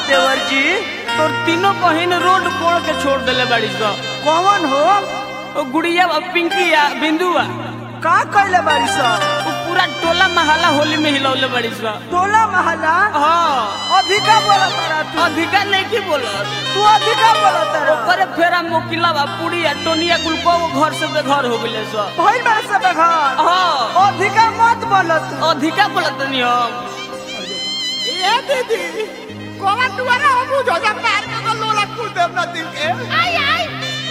देवर जी तोर तीनों बहन रोड कोड़ के छोड़ देले बाड़ी सा। कौन हो? ओ गुड़िया पिंकी या बिंदुआ का कहले बाड़ी सा? वो पूरा टोला महला होली में हिलौले बाड़ी सा। टोला महला? हाँ अधिका बोला तारा तू? अधिका नहीं की बोला तू अधिका बोला तारा? ओकरे फेरा मोकिला बा पूरी या टोनिया गुलको घर से बेघर हो गइले सा। भाई मेरे से बेघर? हाँ अधिका मत बोला तू। अधिका बोला तनी हम। ये दीदी कोवा दुआरा हम जो जा पैर में को लोला कुल देव ना दिल के आई आई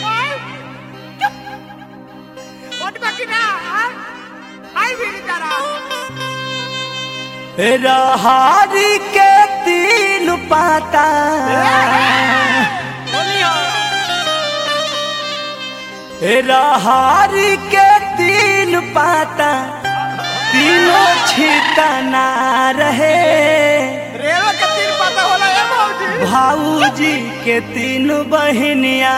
ओट बाकी ना आई भी तारा रहारी के तीन पाता रहारी के तीन पाता तीनों छितना रहे रेवा के तीन पता होला ए भौजी भाऊजी के तीन बहनिया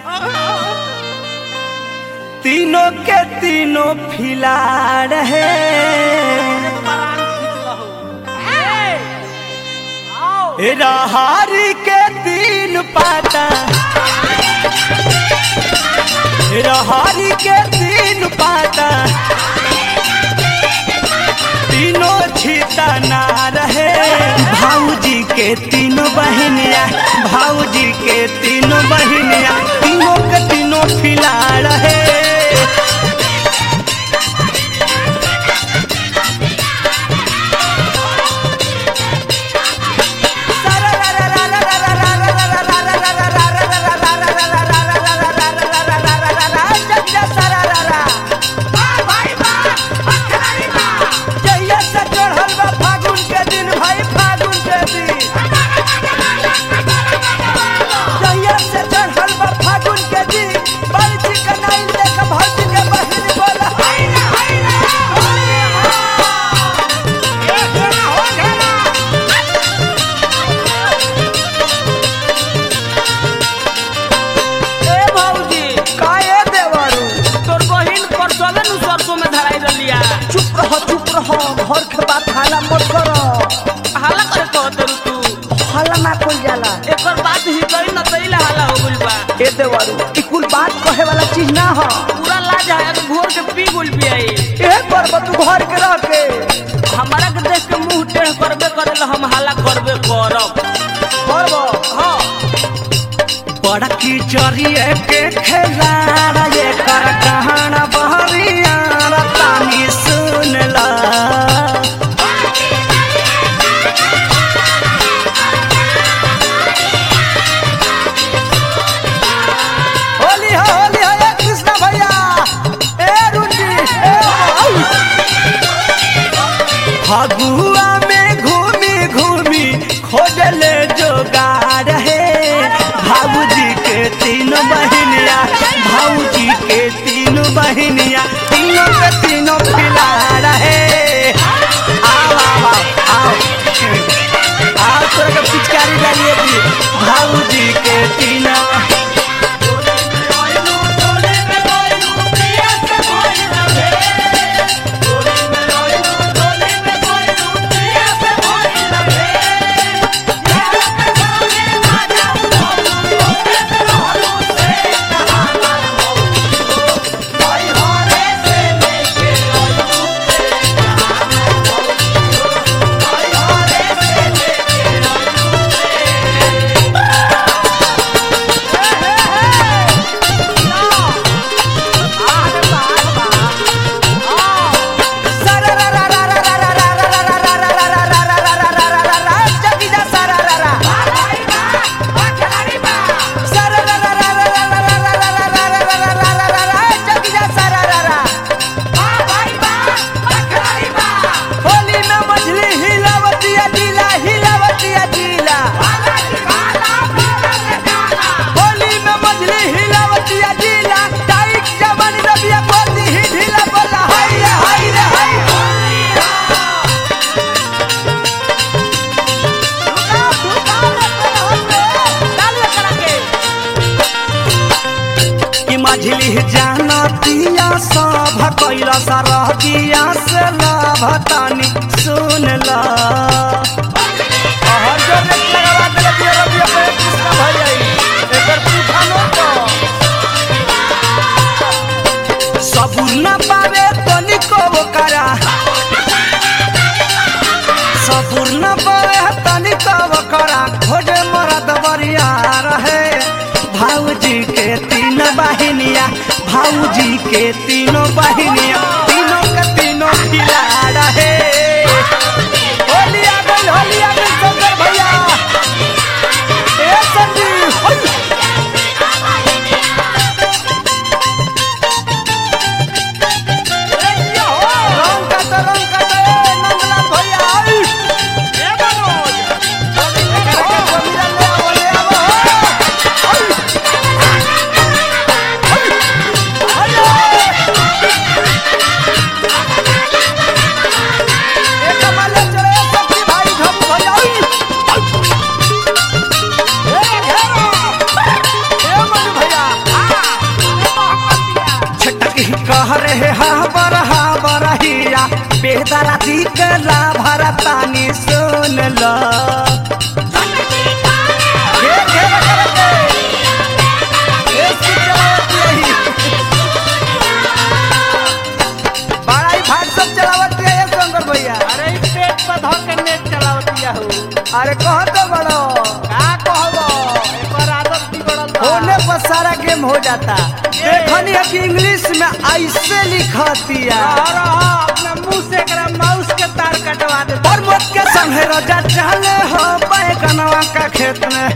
तीनों के तीनों फिला रहे रहारी के तीन पाता रहारी के तीन पाता तीनों छितना रहे भाऊजी के तीनों बहनिया भाऊजी के तीनों बहनिया तीनों के तीनों फिला रहे घर के बात हाला मत करो। हाला करे कहत तू हाला ना कोई जाला एकर बात ही कई न तइला हाला हो गइल बा। ए देवरू ई कुल बात कहे वाला चीज ना हो। पूरा लाज है तो घोर के पी गुल पियाई ए करब तू घर के रह के हमारा के देख के मुंह टेढ़ करबे करेला हम हाला करबे करब करब। हां बड़ा की चरिए के खेला ये कर कहाना बहरिया तानी सुन ला फगुआ में घूमी घूमी खोजले जोगार है भाऊजी के तीन बहनिया भाऊजी के तीन बहनिया तीनों के तीनों खिला रहे आओ आओ आओ आओ तोरा के पिचकारी डालिए भी भाऊजी के तीनों मझली जाना पिया सब कैला सरह दिया से लाभ तानी सुन ला। सबुर न बे तनी कब करा खोजे मरद बरिया रहे भाऊजी के तीन बहिनिया भाऊजी के तीनों बहिनिया तीनों के तीनों खिला रहे होली आ गई शंकर भैया ए संजीव कह रहे बरहिया बेदरा दिकला भरतानी सुन लो बड़ा भाग सब चलावत है शंकर भैया। अरे पेट पर धर के नेट चलावतिया हो। अरे कह तो बड़ो का कहबो एक बार आदत बिगड़ल होने पर सारा गेम हो जाता। देखनी है कि इंग्लिश में ऐसे लिखतिया अपना मुंह से एकरा माउस के तार कटवा दे और मत के संगे रजा चले हो बैगनवा का खेत में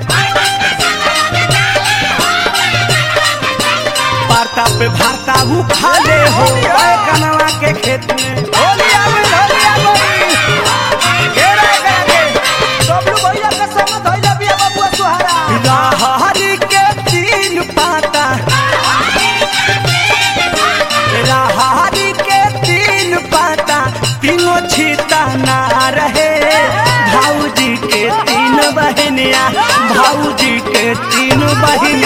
वार्ता पे भारता भूखा ले हो बैगनवा के खेत में होली आ गई घेरा के सबलू भैया के संग धइला बिया बाबू सुहारा हरी के तीन पाता हरी के तीन पाता तीनों छीता ना रहे भाऊजी के तीन बहनिया भाऊजी के तीन बहन